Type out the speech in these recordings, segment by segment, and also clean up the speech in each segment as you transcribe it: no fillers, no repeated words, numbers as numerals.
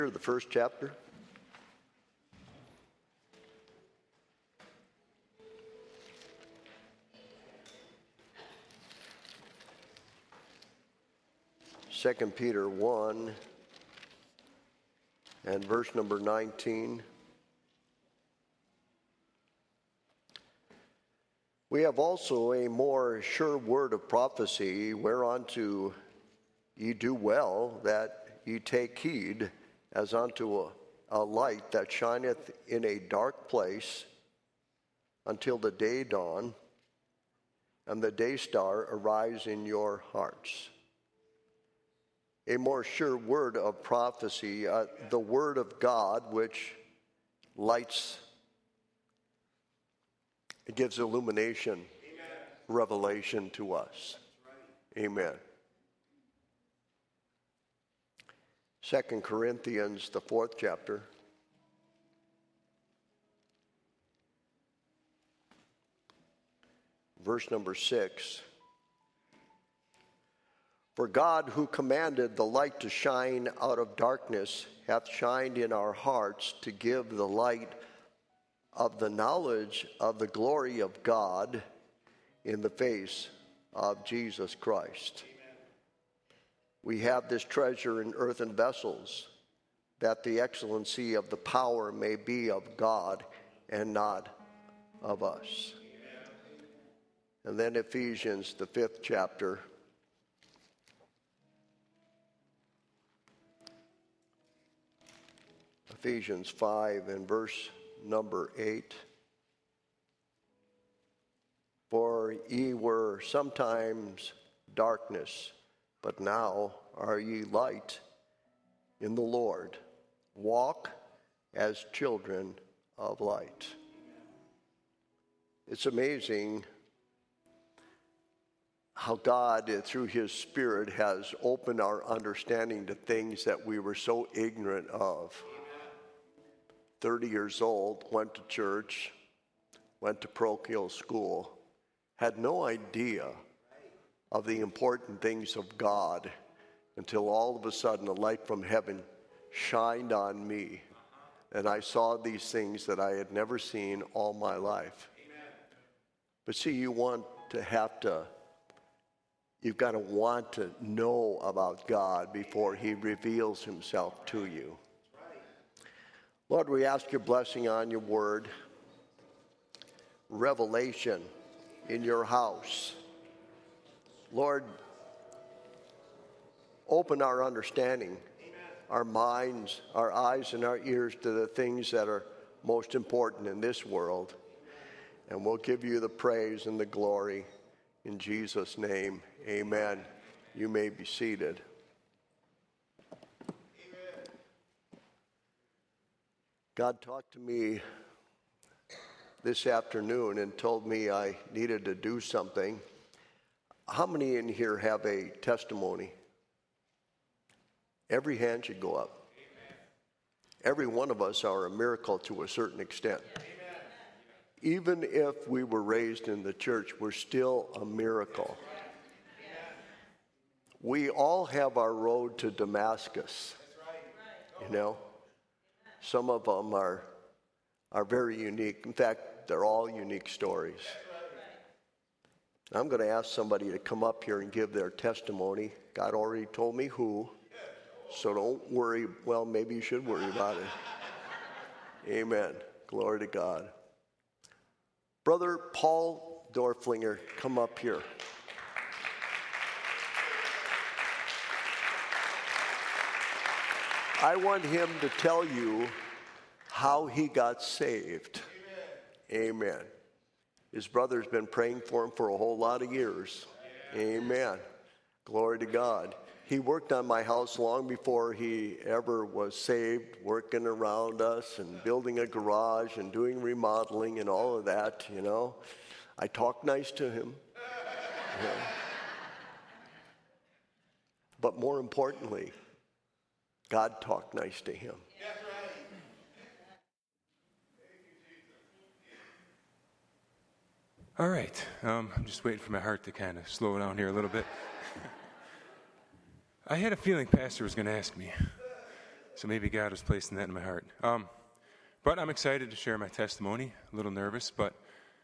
The first chapter. Second Peter 1 and verse number 19. We have also a more sure word of prophecy, whereunto ye do well that ye take heed, as unto a light that shineth in a dark place, until the day dawn, and the day star arise in your hearts. A more sure word of prophecy, the word of God, which lights, it gives illumination, amen, revelation to us. Right. Amen. 2 Corinthians, the 4th chapter. Verse number 6. For God, who commanded the light to shine out of darkness, hath shined in our hearts to give the light of the knowledge of the glory of God in the face of Jesus Christ. We have this treasure in earthen vessels, that the excellency of the power may be of God and not of us. And then Ephesians, the 5th chapter. Ephesians 5 and verse number 8. For ye were sometimes darkness, but now are ye light in the Lord. Walk as children of light. It's amazing how God, through His Spirit, has opened our understanding to things that we were so ignorant of. 30 years old, went to church, went to parochial school, had no idea of the important things of God until all of a sudden a light from heaven shined on me, and I saw these things that I had never seen all my life. Amen. But see, you've got to want to know about God before He reveals Himself to you. Lord, we ask your blessing on your word, revelation in your house. Lord, open our understanding, amen, our minds, our eyes, and our ears to the things that are most important in this world. And we'll give you the praise and the glory in Jesus' name. Amen. You may be seated. Amen. God talked to me this afternoon and told me I needed to do something. How many in here have a testimony? Every hand should go up. Amen. Every one of us are a miracle to a certain extent. Amen. Even if we were raised in the church, we're still a miracle. Right. We all have our road to Damascus. Right. You know, some of them are very unique. In fact, they're all unique stories. I'm going to ask somebody to come up here and give their testimony. God already told me who, so don't worry. Well, maybe you should worry about it. Amen. Glory to God. Brother Paul Dorflinger, come up here. I want him to tell you how he got saved. Amen. Amen. His brother's been praying for him for a whole lot of years. Amen. Glory to God. He worked on my house long before he ever was saved, working around us and building a garage and doing remodeling and all of that, you know. I talked nice to him. Yeah. But more importantly, God talked nice to him. All right, I'm just waiting for my heart to kind of slow down here a little bit. I had a feeling Pastor was going to ask me. So maybe God was placing that in my heart. But I'm excited to share my testimony. A little nervous, but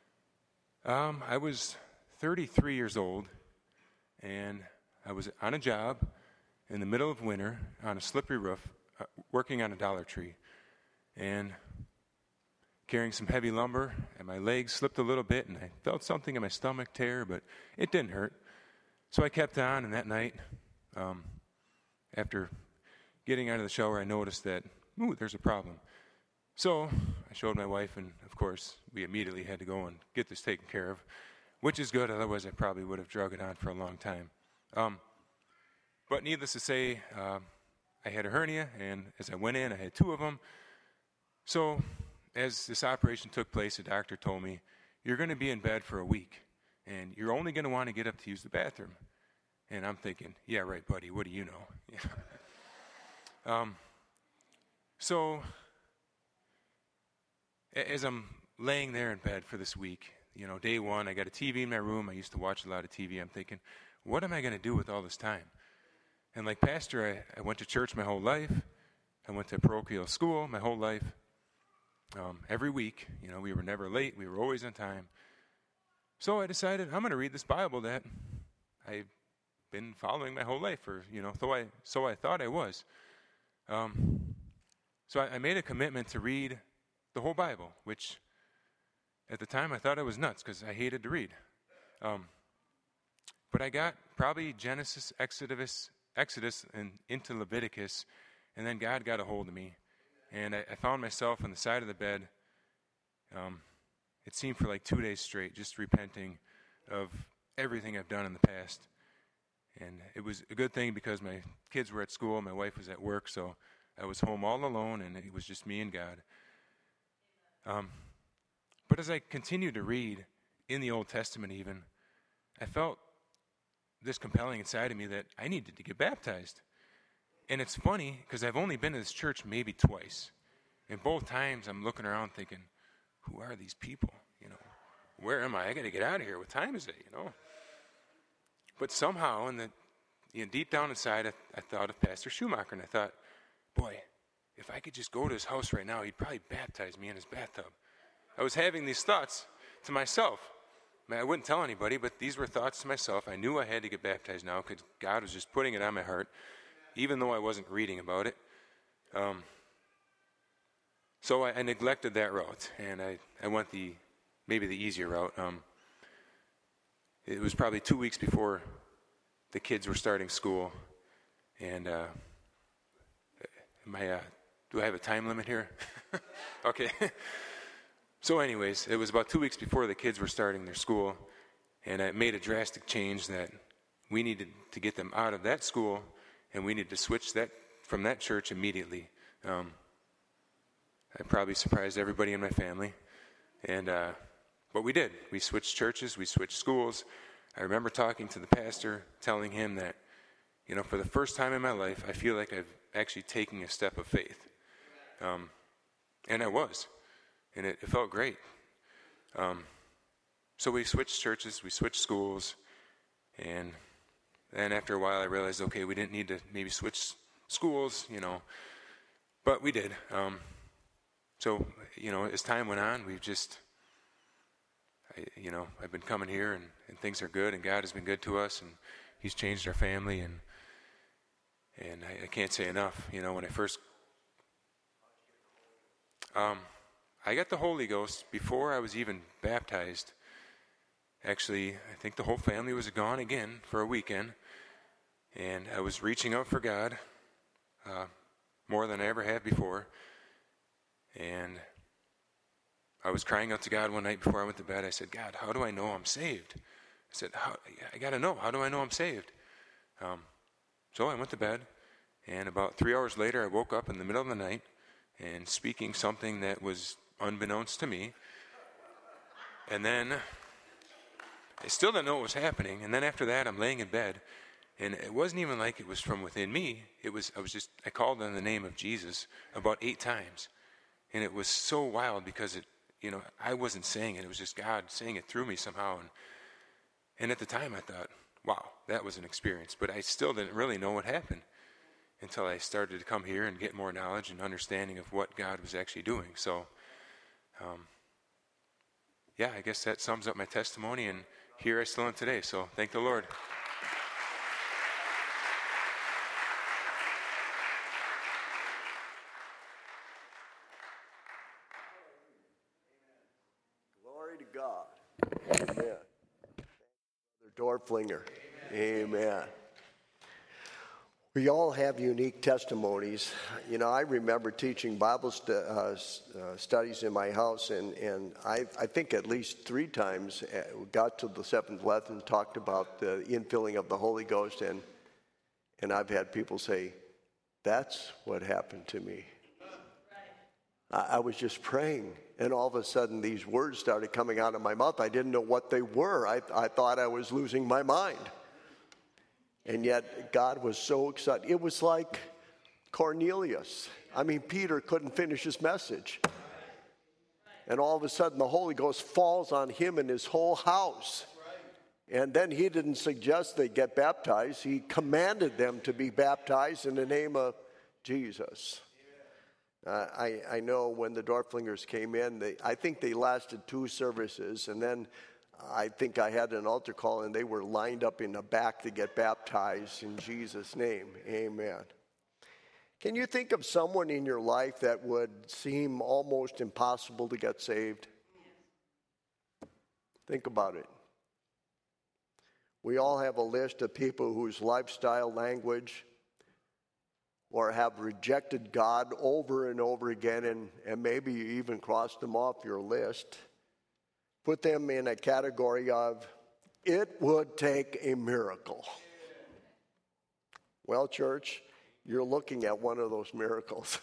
I was 33 years old, and I was on a job in the middle of winter on a slippery roof, working on a Dollar Tree, and carrying some heavy lumber, and my legs slipped a little bit, and I felt something in my stomach tear, but it didn't hurt. So I kept on, and that night, after getting out of the shower, I noticed that, there's a problem. So I showed my wife, and of course, we immediately had to go and get this taken care of, which is good, otherwise I probably would have drug it on for a long time. But needless to say, I had a hernia, and as I went in, I had 2 of them. So as this operation took place, the doctor told me, you're going to be in bed for a week, and you're only going to want to get up to use the bathroom. And I'm thinking, yeah, right, buddy, what do you know? So as I'm laying there in bed for this week, day one, I got a TV in my room. I used to watch a lot of TV. I'm thinking, what am I going to do with all this time? And like pastor, I went to church my whole life. I went to parochial school my whole life. Every week, we were never late. We were always on time. So I decided I'm going to read this Bible that I've been following my whole life, or so I thought I was. So I made a commitment to read the whole Bible, which at the time I thought I was nuts because I hated to read. But I got probably Genesis, Exodus, and into Leviticus, and then God got a hold of me. And I found myself on the side of the bed, it seemed for like 2 days straight, just repenting of everything I've done in the past. And it was a good thing because my kids were at school, my wife was at work, so I was home all alone, and it was just me and God. But as I continued to read in the Old Testament even, I felt this compelling inside of me that I needed to get baptized. And it's funny because I've only been to this church maybe twice. And both times I'm looking around thinking, who are these people? Where am I? I got to get out of here. What time is it? But somehow, deep down inside, I thought of Pastor Schumacher, and I thought, boy, if I could just go to his house right now, he'd probably baptize me in his bathtub. I was having these thoughts to myself. I wouldn't tell anybody, but these were thoughts to myself. I knew I had to get baptized now because God was just putting it on my heart, even though I wasn't reading about it. So I neglected that route, and I went maybe the easier route. It was probably 2 weeks before the kids were starting school, and do I have a time limit here? Okay. So anyways, it was about 2 weeks before the kids were starting their school, and I made a drastic change that we needed to get them out of that school, and we needed to switch that from that church immediately. I probably surprised everybody in my family, but we did. We switched churches, we switched schools. I remember talking to the pastor, telling him that, for the first time in my life, I feel like I've actually taken a step of faith. And I was. And it felt great. So we switched churches, we switched schools, and then after a while I realized, okay, we didn't need to maybe switch schools, but we did. So, as time went on, I've been coming here, and things are good, and God has been good to us, and He's changed our family, and I can't say enough. When I first, I got the Holy Ghost before I was even baptized. Actually, I think the whole family was gone again for a weekend, and I was reaching out for God more than I ever have before, and I was crying out to God one night before I went to bed. I said, God, how do I know I'm saved? I said, I got to know. How do I know I'm saved? So I went to bed, and about 3 hours later, I woke up in the middle of the night and speaking something that was unbeknownst to me. And then I still didn't know what was happening. And then after that, I'm laying in bed, and it wasn't even like it was from within me. I called on the name of Jesus about 8 times. And it was so wild because I wasn't saying it. It was just God saying it through me somehow. And at the time I thought, wow, that was an experience. But I still didn't really know what happened. until I started to come here and get more knowledge and understanding of what God was actually doing. So, yeah, I guess that sums up my testimony, and here I still am today. So thank the Lord. Glory to God. Amen. Brother Dorflinger. Amen. We all have unique testimonies. You know, I remember teaching Bible studies in my house, and I think at least 3 times we got to the 7th lesson, talked about the infilling of the Holy Ghost, and I've had people say, that's what happened to me. I was just praying, and all of a sudden these words started coming out of my mouth. I didn't know what they were. I thought I was losing my mind. And yet God was so excited. It was like Cornelius. I mean, Peter couldn't finish his message. And all of a sudden the Holy Ghost falls on him and his whole house. And then he didn't suggest they get baptized. He commanded them to be baptized in the name of Jesus. I know when the Dorflingers came in, I think they lasted 2 services, and then I think I had an altar call, and they were lined up in the back to get baptized in Jesus' name. Amen. Can you think of someone in your life that would seem almost impossible to get saved? Think about it. We all have a list of people whose lifestyle, language, or have rejected God over and over again, and maybe you even crossed them off your list. Put them in a category of, it would take a miracle. Well, church, you're looking at one of those miracles.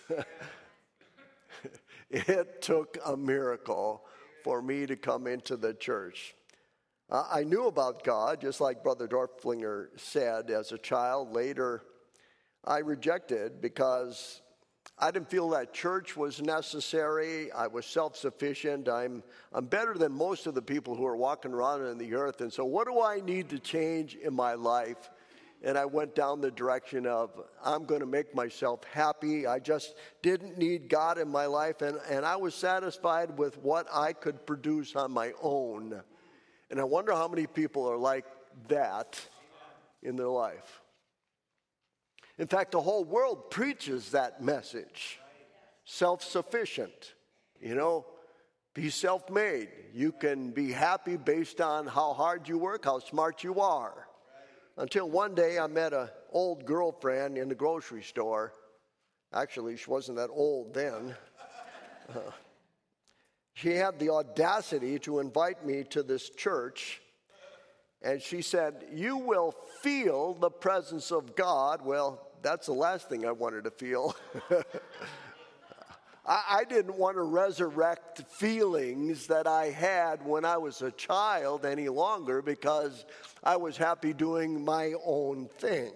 It took a miracle for me to come into the church. I knew about God, just like Brother Dorflinger said, as a child. Later, I rejected because I didn't feel that church was necessary. I was self-sufficient. I'm better than most of the people who are walking around on the earth. And so what do I need to change in my life? And I went down the direction of, I'm going to make myself happy. I just didn't need God in my life. And I was satisfied with what I could produce on my own. And I wonder how many people are like that in their life. In fact, the whole world preaches that message. Self-sufficient. You know, be self-made. You can be happy based on how hard you work, how smart you are. Until one day I met an old girlfriend in the grocery store. Actually, she wasn't that old then. She had the audacity to invite me to this church. And she said, you will feel the presence of God. Well, that's the last thing I wanted to feel. I didn't want to resurrect feelings that I had when I was a child any longer because I was happy doing my own thing.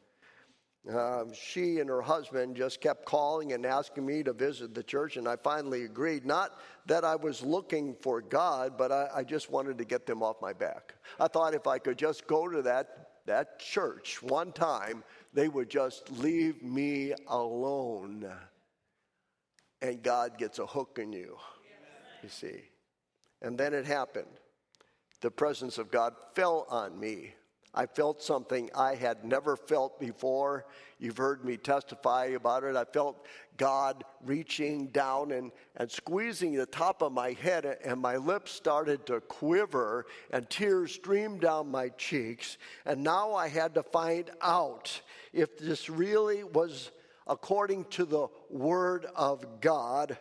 She and her husband just kept calling and asking me to visit the church, and I finally agreed. Not that I was looking for God, but I just wanted to get them off my back. I thought if I could just go to that church one time, they would just leave me alone. And God gets a hook in you, you see. And then it happened. The presence of God fell on me. I felt something I had never felt before. You've heard me testify about it. I felt God reaching down and squeezing the top of my head, and my lips started to quiver, and tears streamed down my cheeks. And now I had to find out if this really was according to the Word of God.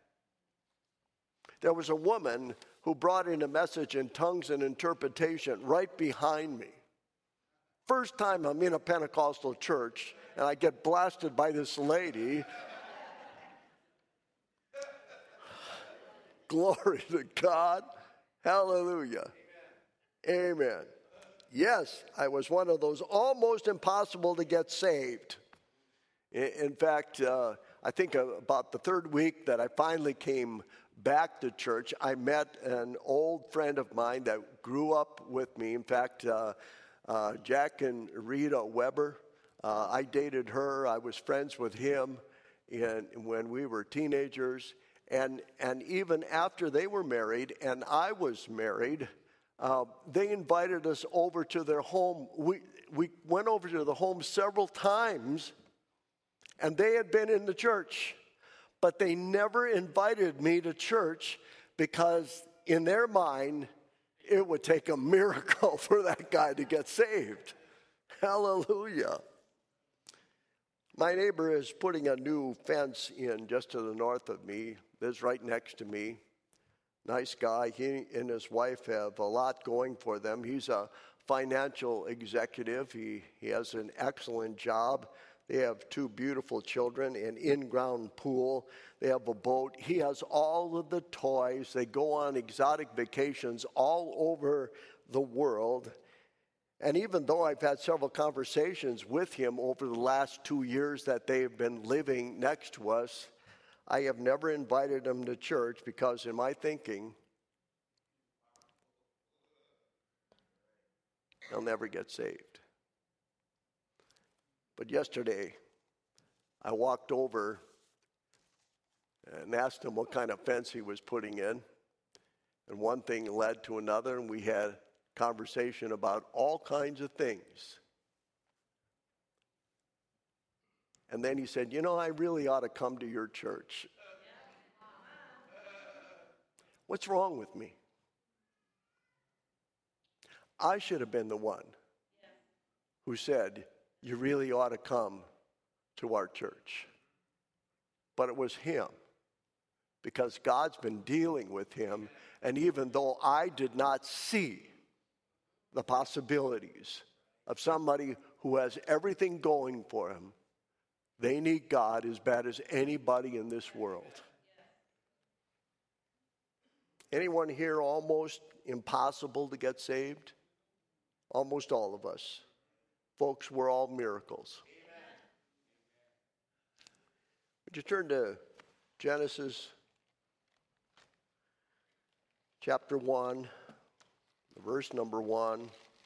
There was a woman who brought in a message in tongues and interpretation right behind me. First time I'm in a Pentecostal church and I get blasted by this lady. Glory to God. Hallelujah. Amen. Yes, I was one of those almost impossible to get saved. In fact, I think about the 3rd week that I finally came back to church, I met an old friend of mine that grew up with me. In fact, Jack and Rita Weber, I dated her. I was friends with him when we were teenagers. And even after they were married and I was married, they invited us over to their home. We went over to the home several times, and they had been in the church. But they never invited me to church because in their mind, it would take a miracle for that guy to get saved. Hallelujah. My neighbor is putting a new fence in just to the north of me. Lives right next to me. Nice guy. He and his wife have a lot going for them. He's a financial executive. He has an excellent job. They have 2 beautiful children, an in-ground pool. They have a boat. He has all of the toys. They go on exotic vacations all over the world. And even though I've had several conversations with him over the last 2 years that they've been living next to us, I have never invited him to church because in my thinking, they'll never get saved. But yesterday, I walked over and asked him what kind of fence he was putting in. And one thing led to another, and we had conversation about all kinds of things. And then he said, I really ought to come to your church. What's wrong with me? I should have been the one who said, you really ought to come to our church. But it was him, because God's been dealing with him, and even though I did not see the possibilities of somebody who has everything going for him, they need God as bad as anybody in this world. Anyone here almost impossible to get saved? Almost all of us. Folks, we're all miracles. Would you turn to Genesis chapter 1, verse number 1.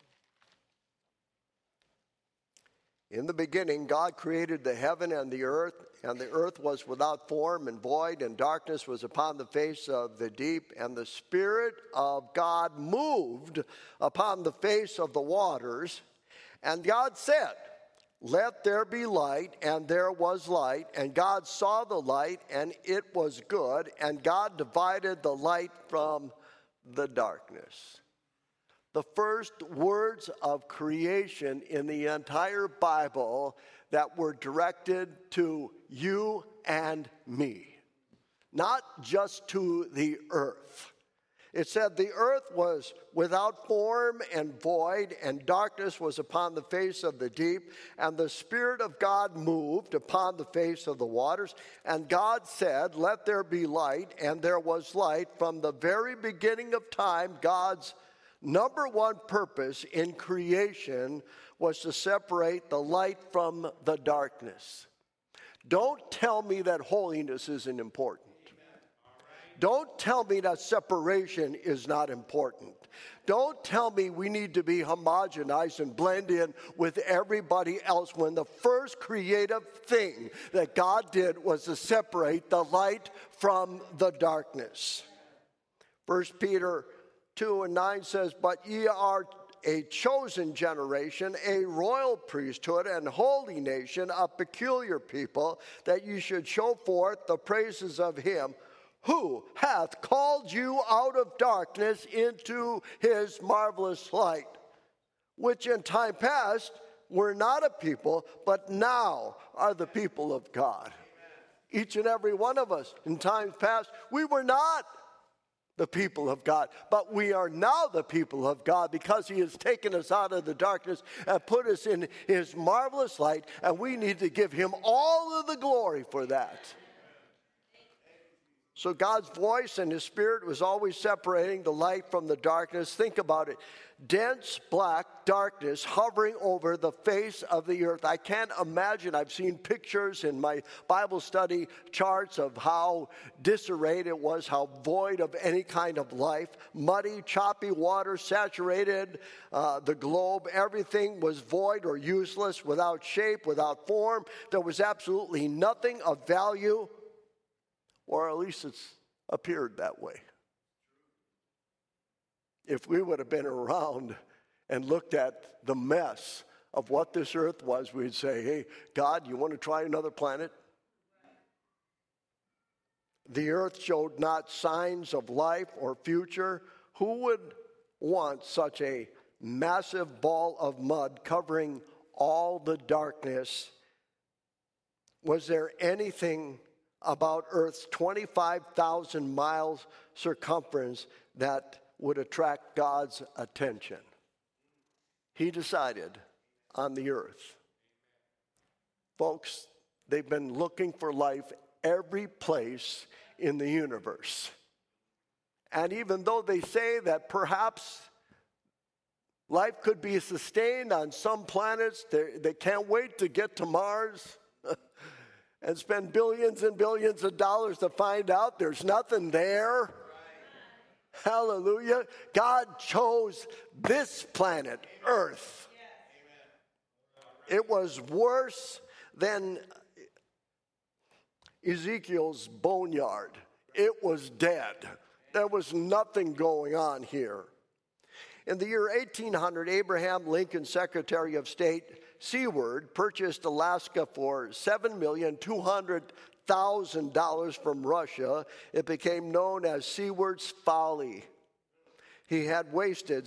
In the beginning, God created the heaven and the earth was without form and void, and darkness was upon the face of the deep, and the Spirit of God moved upon the face of the waters. And God said, let there be light, and there was light. And God saw the light, and it was good. And God divided the light from the darkness. The first words of creation in the entire Bible that were directed to you and me, not just to the earth. It said the earth was without form and void, and darkness was upon the face of the deep, and the Spirit of God moved upon the face of the waters. And God said, let there be light, and there was light. From the very beginning of time, God's number one purpose in creation was to separate the light from the darkness. Don't tell me that holiness isn't important. Don't tell me that separation is not important. Don't tell me we need to be homogenized and blend in with everybody else when the first creative thing that God did was to separate the light from the darkness. 1 Peter 2:9 says, but ye are a chosen generation, a royal priesthood, and holy nation, a peculiar people, that you should show forth the praises of him who hath called you out of darkness into his marvelous light, which in time past were not a people, but now are the people of God. Each and every one of us in times past, we were not the people of God, but we are now the people of God because he has taken us out of the darkness and put us in his marvelous light, and we need to give him all of the glory for that. So God's voice and his Spirit was always separating the light from the darkness. Think about it. Dense black darkness hovering over the face of the earth. I can't imagine. I've seen pictures in my Bible study charts of how disarrayed it was, how void of any kind of life. Muddy, choppy water saturated the globe. Everything was void or useless, without shape, without form. There was absolutely nothing of value. Or at least it's appeared that way. If we would have been around and looked at the mess of what this earth was, we'd say, hey, God, you want to try another planet? The earth showed not signs of life or future. Who would want such a massive ball of mud covering all the darkness? Was there anything about Earth's 25,000 miles circumference that would attract God's attention? He decided on the earth. Folks, they've been looking for life every place in the universe. And even though they say that perhaps life could be sustained on some planets, they can't wait to get to Mars and spend billions and billions of dollars to find out there's nothing there. Hallelujah. God chose this planet, Earth. It was worse than Ezekiel's boneyard. It was dead. There was nothing going on here. In the year 1800, Abraham Lincoln, Secretary of State, Seward, purchased Alaska for $7,200,000 from Russia. It became known as Seward's Folly. He had wasted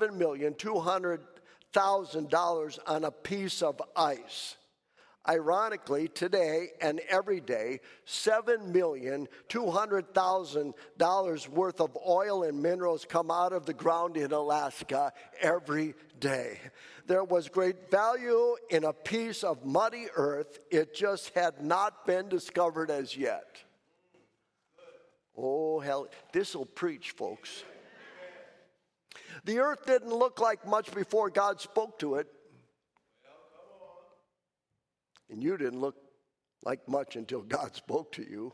$7,200,000 on a piece of ice. Ironically, today and every day, $7,200,000 worth of oil and minerals come out of the ground in Alaska every day. There was great value in a piece of muddy earth. It just had not been discovered as yet. Oh, hell, this will preach, folks. The earth didn't look like much before God spoke to it. And you didn't look like much until God spoke to you.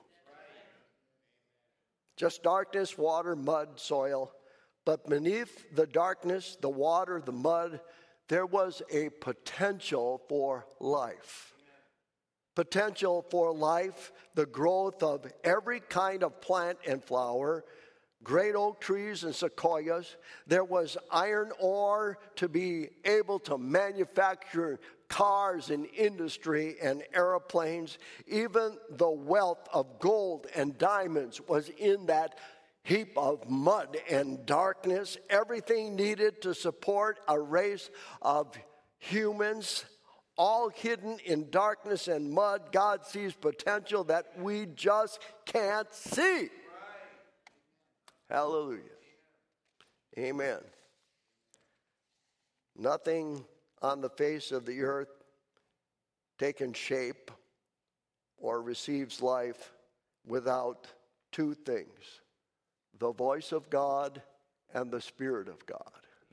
Just darkness, water, mud, soil. But beneath the darkness, the water, the mud, there was a potential for life. Potential for life, the growth of every kind of plant and flower, great oak trees and sequoias. There was iron ore to be able to manufacture cars and industry and airplanes. Even the wealth of gold and diamonds was in that heap of mud and darkness. Everything needed to support a race of humans, all hidden in darkness and mud. God sees potential that we just can't see. Hallelujah. Amen. Nothing on the face of the earth taken shape or receives life without two things: the voice of God and the Spirit of God.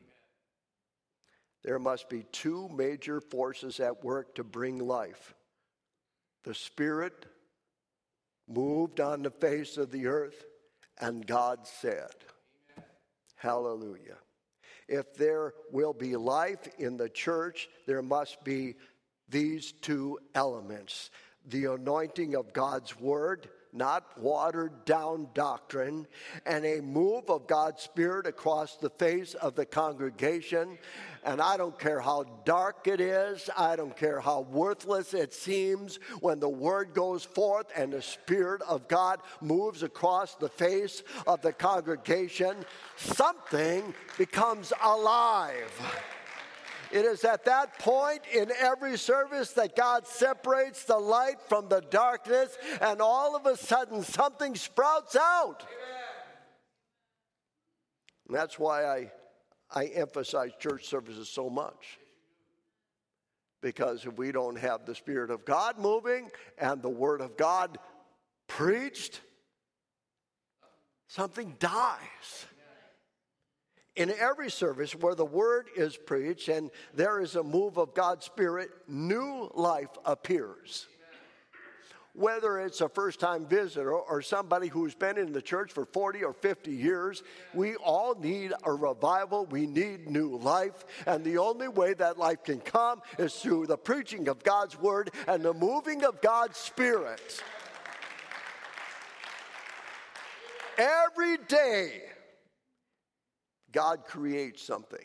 There must be two major forces at work to bring life. The Spirit moved on the face of the earth, and God said, hallelujah. If there will be life in the church, there must be these two elements: the anointing of God's word, not watered down doctrine, and a move of God's Spirit across the face of the congregation. And I don't care how dark it is, I don't care how worthless it seems, when the word goes forth and the Spirit of God moves across the face of the congregation, something becomes alive. It is at that point in every service that God separates the light from the darkness, and all of a sudden something sprouts out. And that's why I emphasize church services so much. Because if we don't have the Spirit of God moving and the Word of God preached, Something dies. In every service where the word is preached and there is a move of God's Spirit, new life appears. Whether it's a first-time visitor or somebody who's been in the church for 40 or 50 years, we all need a revival. We need new life. And the only way that life can come is through the preaching of God's word and the moving of God's Spirit. Every day, God creates something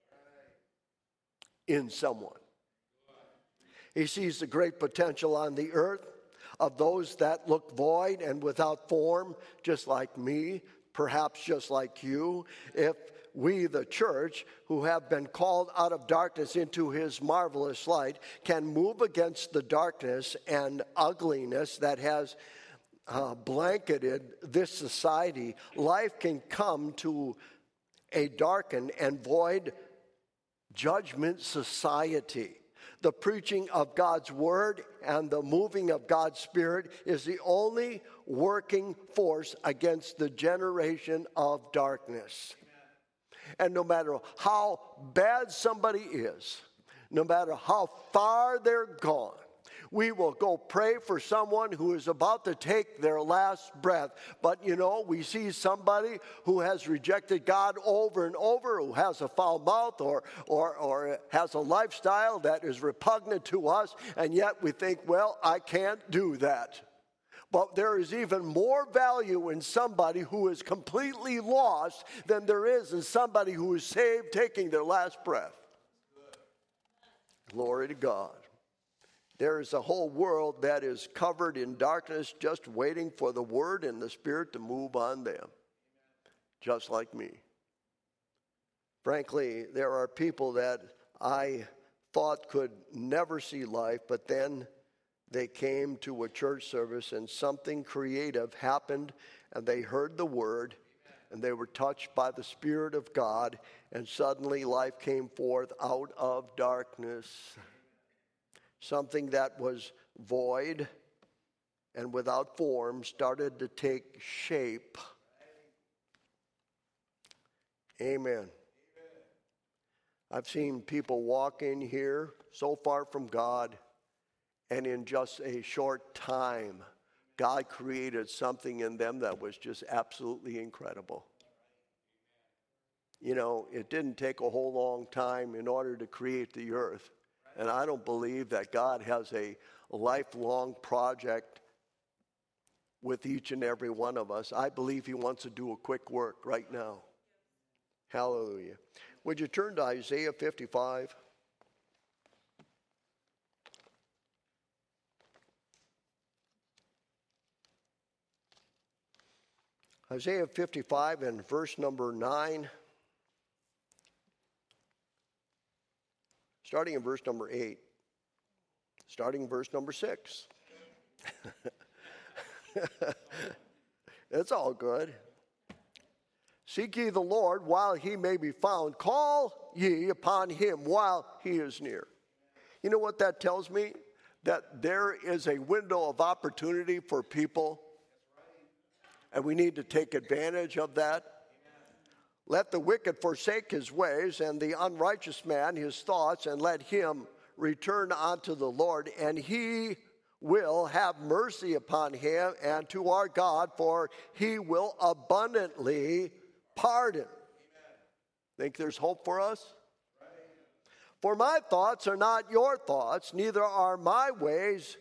in someone. He sees the great potential on the earth of those that look void and without form, just like me, perhaps just like you. If we, the church, who have been called out of darkness into his marvelous light, can move against the darkness and ugliness that has blanketed this society, life can come to a darkened and void judgment society. The preaching of God's word and the moving of God's Spirit is the only working force against the generation of darkness. And no matter how bad somebody is, no matter how far they're gone, we will go pray for someone who is about to take their last breath. But we see somebody who has rejected God over and over, who has a foul mouth or has a lifestyle that is repugnant to us, and yet we think, well, I can't do that. But there is even more value in somebody who is completely lost than there is in somebody who is saved, taking their last breath. Glory to God. There is a whole world that is covered in darkness, just waiting for the word and the Spirit to move on them, just like me. Frankly, there are people that I thought could never see life, but then they came to a church service and something creative happened, and they heard the word, and they were touched by the Spirit of God, and suddenly life came forth out of darkness. Something that was void and without form started to take shape. Amen. I've seen people walk in here so far from God, and in just a short time, God created something in them that was just absolutely incredible. It didn't take a whole long time in order to create the earth. And I don't believe that God has a lifelong project with each and every one of us. I believe he wants to do a quick work right now. Hallelujah. Would you turn to Isaiah 55? Isaiah 55 and verse number 9. Starting in verse number 8. Starting in verse number 6. It's all good. Seek ye the Lord while he may be found. Call ye upon him while he is near. You know what that tells me? That there is a window of opportunity for people, and we need to take advantage of that. Let the wicked forsake his ways, and the unrighteous man his thoughts, and let him return unto the Lord, and he will have mercy upon him and to our God, for he will abundantly pardon. Think there's hope for us? For my thoughts are not your thoughts, neither are my ways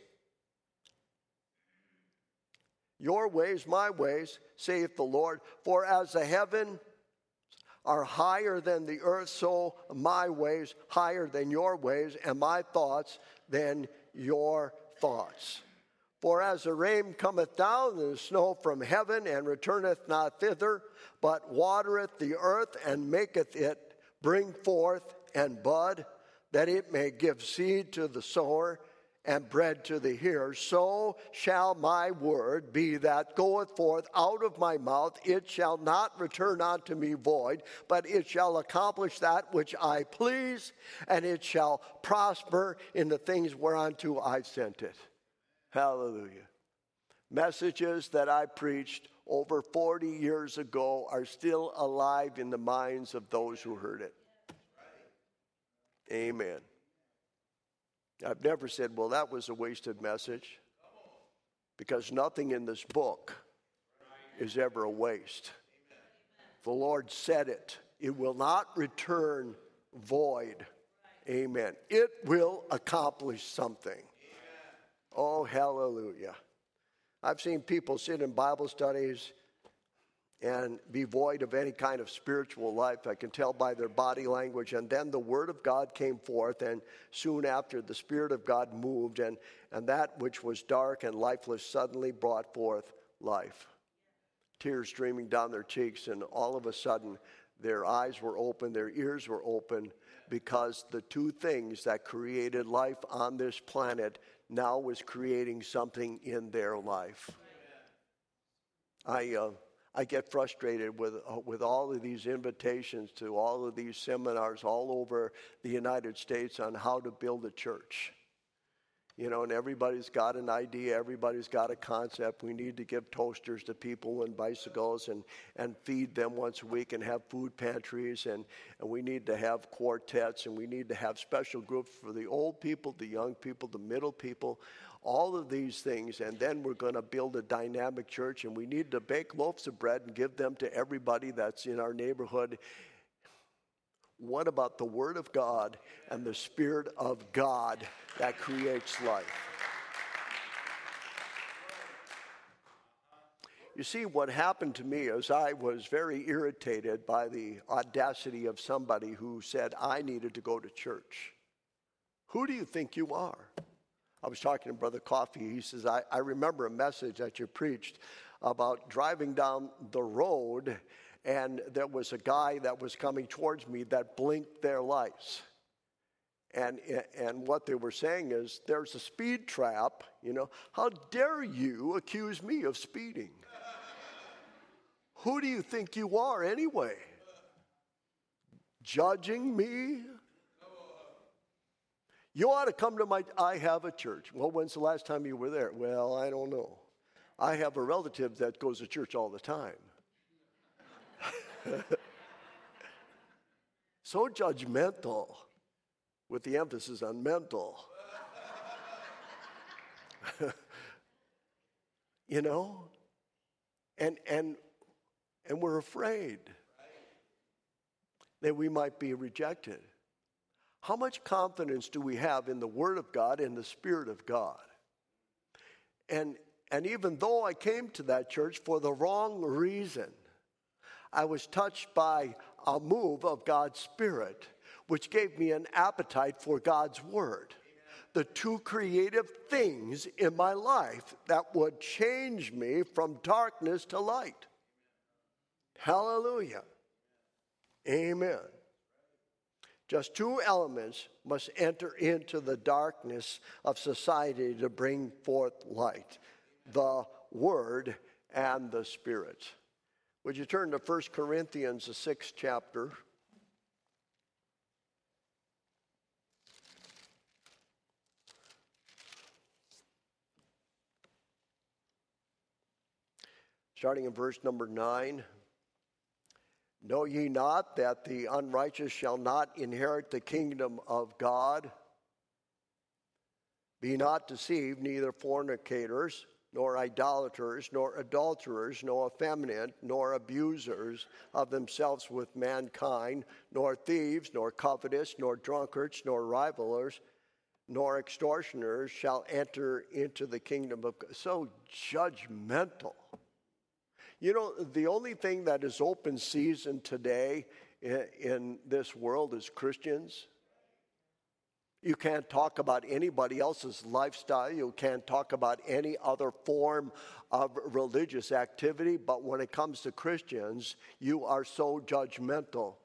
your ways my ways, saith the Lord. For as the heaven are higher than the earth, so my ways higher than your ways, and my thoughts than your thoughts. For as the rain cometh down, and the snow from heaven, and returneth not thither, but watereth the earth, and maketh it bring forth and bud, that it may give seed to the sower, and bread to the hearer, so shall my word be that goeth forth out of my mouth. It shall not return unto me void, but it shall accomplish that which I please, and it shall prosper in the things whereunto I sent it. Hallelujah. Messages that I preached over 40 years ago are still alive in the minds of those who heard it. Amen. I've never said, well, that was a wasted message, because nothing in this book is ever a waste. The Lord said it. It will not return void. Amen. It will accomplish something. Oh, hallelujah. I've seen people sit in Bible studies and be void of any kind of spiritual life. I can tell by their body language. And then the Word of God came forth, and soon after the Spirit of God moved, and that which was dark and lifeless suddenly brought forth life. Tears streaming down their cheeks, and all of a sudden their eyes were open, their ears were open, because the two things that created life on this planet now was creating something in their life. I get frustrated with all of these invitations to all of these seminars all over the United States on how to build a church. You know, and everybody's got an idea, everybody's got a concept. We need to give toasters to people and bicycles and feed them once a week and have food pantries, and we need to have quartets, and we need to have special groups for the old people, the young people, the middle people, all of these things. And then we're going to build a dynamic church, and we need to bake loaves of bread and give them to everybody that's in our neighborhood. What about the Word of God and the Spirit of God that creates life? You see, what happened to me is I was very irritated by the audacity of somebody who said I needed to go to church. Who do you think you are? I was talking to Brother Coffee. He says, I remember a message that you preached about driving down the road, and there was a guy that was coming towards me that blinked their lights. And what they were saying is, there's a speed trap, you know. How dare you accuse me of speeding? Who do you think you are anyway? Judging me? You ought to come to I have a church. Well, when's the last time you were there? Well, I don't know. I have a relative that goes to church all the time. So judgmental, with the emphasis on mental. You know? And we're afraid that we might be rejected. How much confidence do we have in the Word of God and the Spirit of God? And even though I came to that church for the wrong reason, I was touched by a move of God's Spirit, which gave me an appetite for God's Word. The two creative things in my life that would change me from darkness to light. Hallelujah. Amen. Just two elements must enter into the darkness of society to bring forth light: the Word and the Spirit. Would you turn to 1 Corinthians, the 6th chapter? Starting in verse number 9. Know ye not that the unrighteous shall not inherit the kingdom of God? Be not deceived, neither fornicators, nor idolaters, nor adulterers, nor effeminate, nor abusers of themselves with mankind, nor thieves, nor covetous, nor drunkards, nor rivalers, nor extortioners shall enter into the kingdom of God. So judgmental. You know, the only thing that is open season today in this world is Christians. You can't talk about anybody else's lifestyle. You can't talk about any other form of religious activity. But when it comes to Christians, you are so judgmental.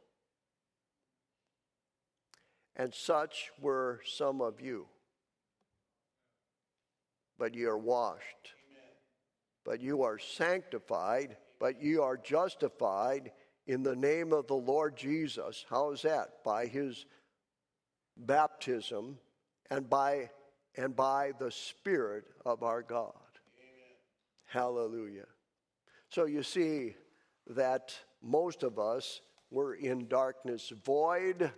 And such were some of you. But ye are washed. But you are sanctified. But you are justified in the name of the Lord Jesus. How is that? By his baptism and by the Spirit of our God. Amen. Hallelujah. So you see that most of us were in darkness, void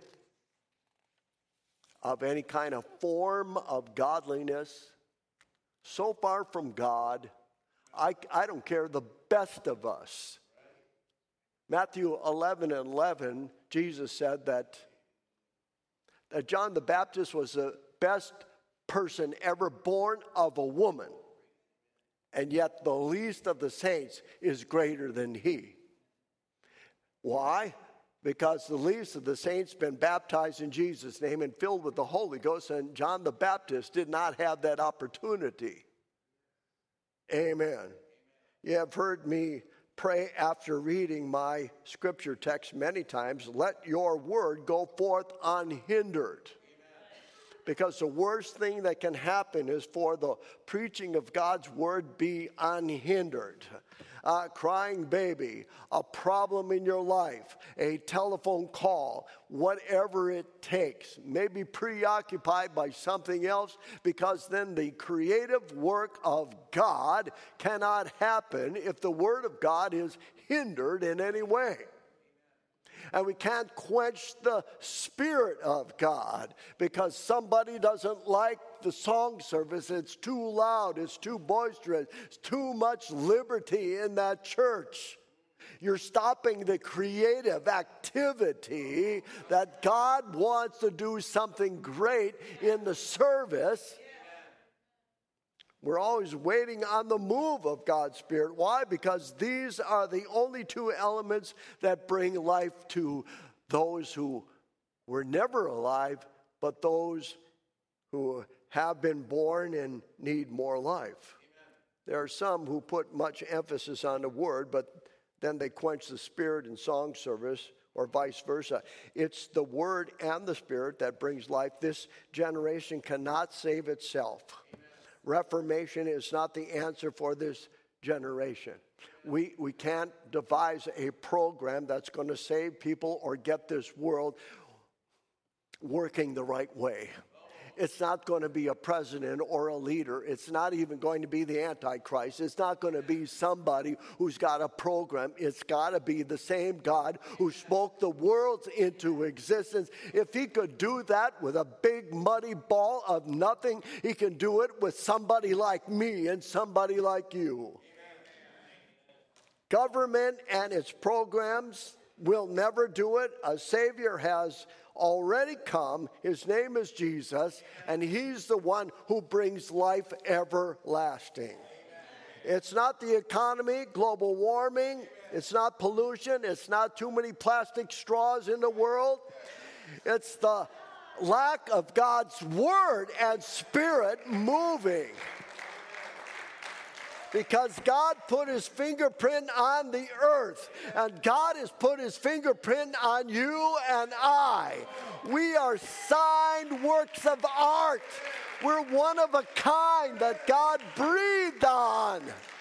of any kind of form of godliness, so far from God. I don't care, the best of us. Matthew 11:11, Jesus said that John the Baptist was the best person ever born of a woman, and yet the least of the saints is greater than he. Why? Because the least of the saints been baptized in Jesus' name and filled with the Holy Ghost, and John the Baptist did not have that opportunity. Amen. You have heard me pray after reading my scripture text many times, let your word go forth unhindered. Because the worst thing that can happen is for the preaching of God's word be unhindered. Crying baby, a problem in your life, a telephone call, whatever it takes. Maybe preoccupied by something else, because then the creative work of God cannot happen if the word of God is hindered in any way. And we can't quench the Spirit of God because somebody doesn't like the song service. It's too loud. It's too boisterous. It's too much liberty in that church. You're stopping the creative activity that God wants to do something great in the service. We're always waiting on the move of God's Spirit. Why? Because these are the only two elements that bring life to those who were never alive, but those who have been born and need more life. There are some who put much emphasis on the word, but then they quench the Spirit in song service, or vice versa. It's the word and the Spirit that brings life. This generation cannot save itself. Reformation is not the answer for this generation. We can't devise a program that's going to save people or get this world working the right way. It's not going to be a president or a leader. It's not even going to be the Antichrist. It's not going to be somebody who's got a program. It's got to be the same God who spoke the worlds into existence. If he could do that with a big muddy ball of nothing, he can do it with somebody like me and somebody like you. Government and its programs will never do it. A Savior has already come. His name is Jesus, and he's the one who brings life everlasting. It's not the economy, global warming. It's not pollution. It's not too many plastic straws in the world. It's the lack of God's word and Spirit moving. Because God put his fingerprint on the earth, and God has put his fingerprint on you and I. We are signed works of art. We're one of a kind that God breathed on.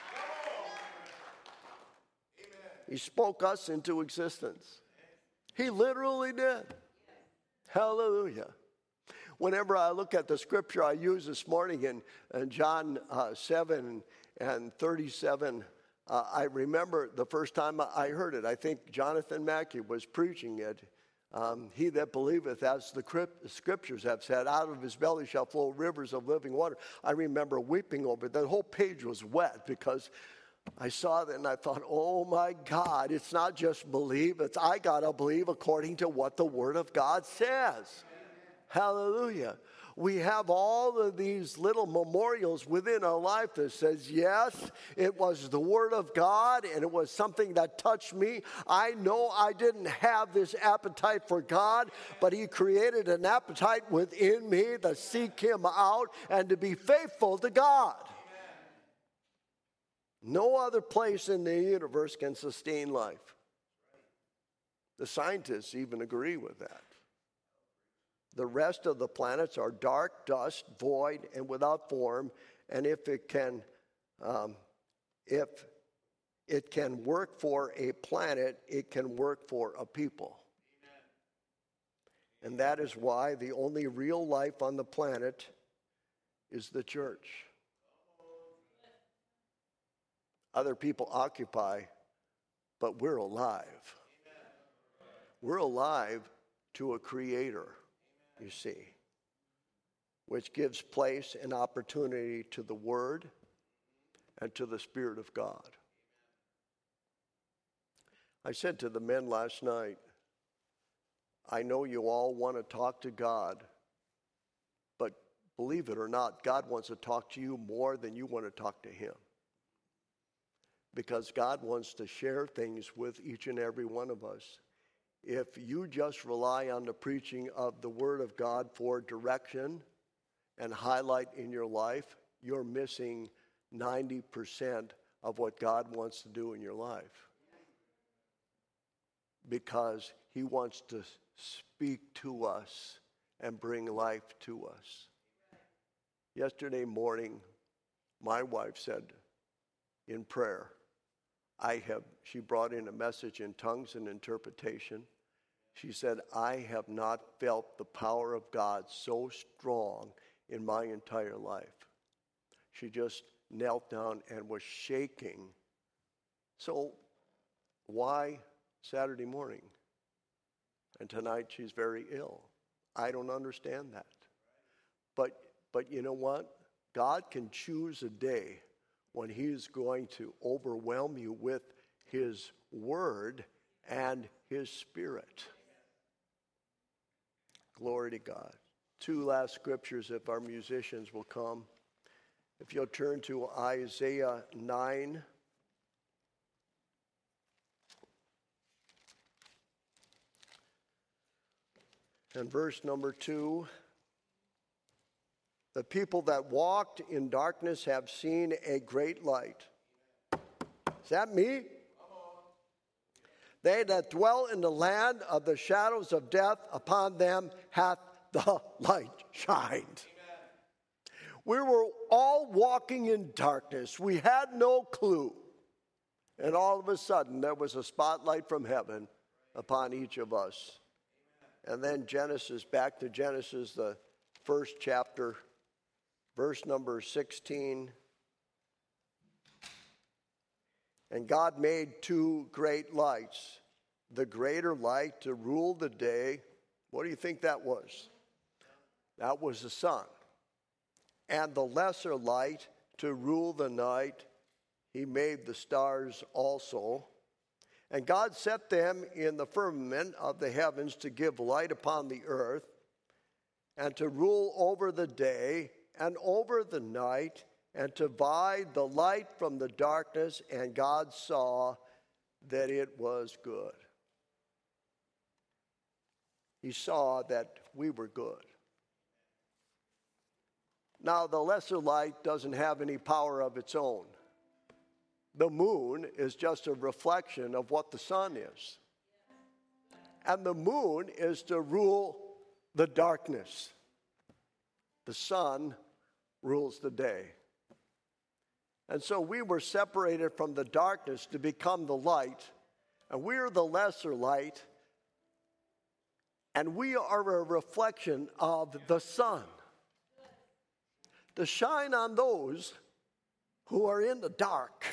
He spoke us into existence. He literally did. Hallelujah. Whenever I look at the scripture I used this morning in John 7 and 37, I remember the first time I heard it. I think Jonathan Mackey was preaching it. He that believeth, as the scriptures have said, out of his belly shall flow rivers of living water. I remember weeping over it. The whole page was wet because I saw that and I thought, oh my God, it's not just believe. It's I got to believe according to what the Word of God says. Hallelujah. We have all of these little memorials within our life that says, yes, it was the Word of God and it was something that touched me. I know I didn't have this appetite for God, but he created an appetite within me to seek him out and to be faithful to God. No other place in the universe can sustain life. The scientists even agree with that. The rest of the planets are dark, dust, void, and without form. And if it can work for a planet, it can work for a people. Amen. And that is why the only real life on the planet is the church. Other people occupy, but we're alive. We're alive to a creator, you see, which gives place and opportunity to the Word and to the Spirit of God. I said to the men last night, I know you all want to talk to God, but believe it or not, God wants to talk to you more than you want to talk to Him. Because God wants to share things with each and every one of us. If you just rely on the preaching of the Word of God for direction and highlight in your life, you're missing 90% of what God wants to do in your life. Because He wants to speak to us and bring life to us. Yesterday morning, my wife said in prayer, she brought in a message in tongues and interpretation. She said, I have not felt the power of God so strong in my entire life. She just knelt down and was shaking. So why Saturday morning? And tonight she's very ill. I don't understand that. But you know what? God can choose a day when He's going to overwhelm you with His Word and His Spirit. Glory to God. 2 last scriptures, if our musicians will come. If you'll turn to Isaiah 9. And verse number 2. The people that walked in darkness have seen a great light. Is that me? They that dwell in the land of the shadows of death, upon them hath the light shined. We were all walking in darkness. We had no clue. And all of a sudden, there was a spotlight from heaven upon each of us. And then back to Genesis, the first chapter, verse number 16. And God made 2 great lights. The greater light to rule the day. What do you think that was? That was the sun. And the lesser light to rule the night. He made the stars also. And God set them in the firmament of the heavens to give light upon the earth, and to rule over the day and over the night, and to divide the light from the darkness. And God saw that it was good. He saw that we were good. Now, the lesser light doesn't have any power of its own. The moon is just a reflection of what the sun is. And the moon is to rule the darkness. The sun rules the day. And so we were separated from the darkness to become the light. And we are the lesser light. And we are a reflection of the sun. To shine on those who are in the dark.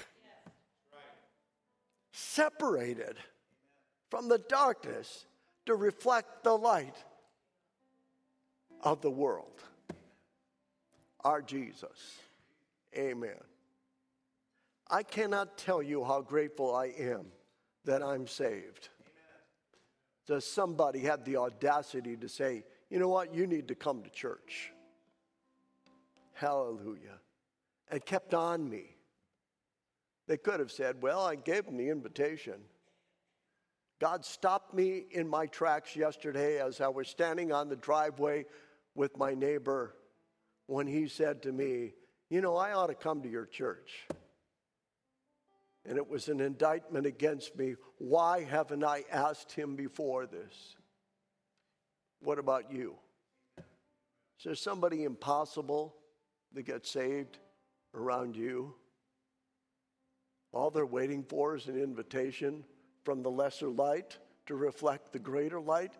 Separated from the darkness to reflect the light of the world. Our Jesus. Amen. I cannot tell you how grateful I am that I'm saved. Does somebody have the audacity to say, you know what, you need to come to church? Hallelujah. And kept on me. They could have said, well, I gave them the invitation. God stopped me in my tracks yesterday as I was standing on the driveway with my neighbor when he said to me, you know, I ought to come to your church. And it was an indictment against me. Why haven't I asked him before this? What about you? Is there somebody impossible that gets saved around you? All they're waiting for is an invitation from the lesser light to reflect the greater light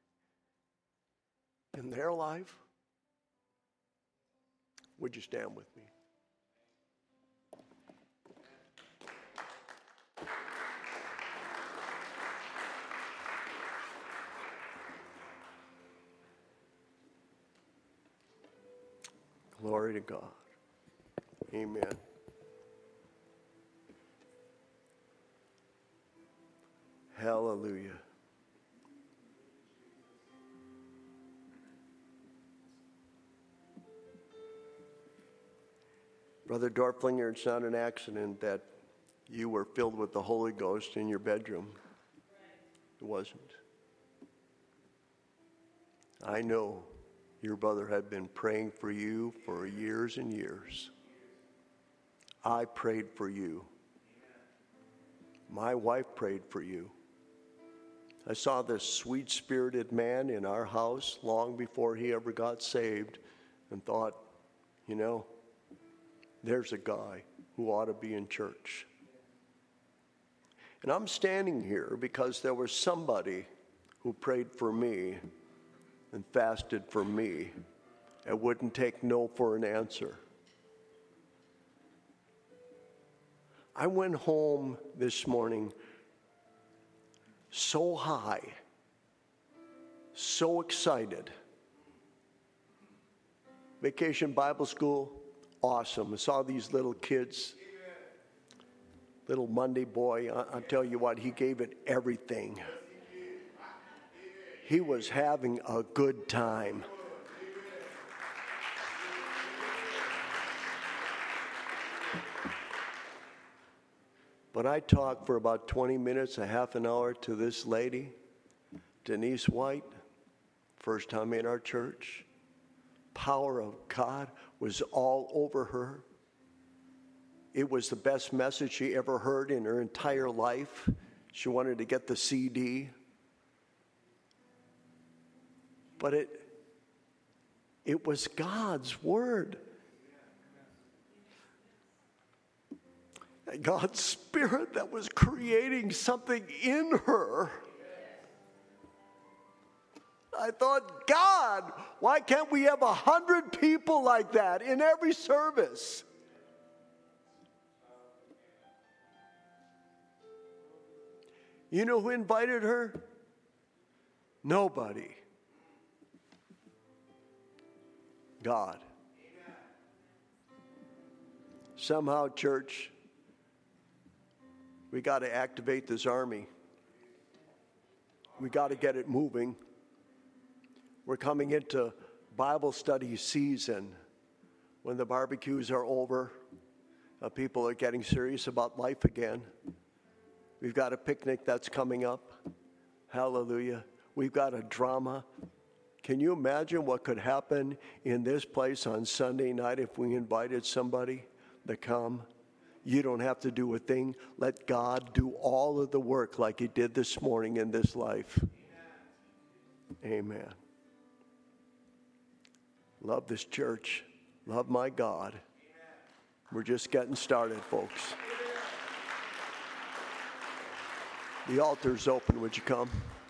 in their life. Would you stand with me? Glory to God. Amen. Hallelujah. Brother Dorflinger, it's not an accident that you were filled with the Holy Ghost in your bedroom. It wasn't. I know your brother had been praying for you for years and years. I prayed for you. My wife prayed for you. I saw this sweet-spirited man in our house long before he ever got saved and thought, you know, there's a guy who ought to be in church. And I'm standing here because there was somebody who prayed for me and fasted for me and wouldn't take no for an answer. I went home this morning so high, so excited. Vacation Bible School, awesome. I saw these little kids. Little Monday boy, I'll tell you what, he gave it everything. He was having a good time. But I talked for about 20 minutes, a half an hour to this lady, Denise White, first time in our church. Power of God was all over her. It was the best message she ever heard in her entire life. She wanted to get the CD. But it was God's word. God's Spirit that was creating something in her. I thought, God, why can't we have 100 people like that in every service? You know who invited her? Nobody. God. Somehow, church, we got to activate this army. We got to get it moving. We're coming into Bible study season. When the barbecues are over, people are getting serious about life again. We've got a picnic that's coming up. Hallelujah. We've got a drama. Can you imagine what could happen in this place on Sunday night if we invited somebody to come? You don't have to do a thing. Let God do all of the work like he did this morning in this life. Amen. Love this church. Love my God. We're just getting started, folks. The altar's open. Would you come?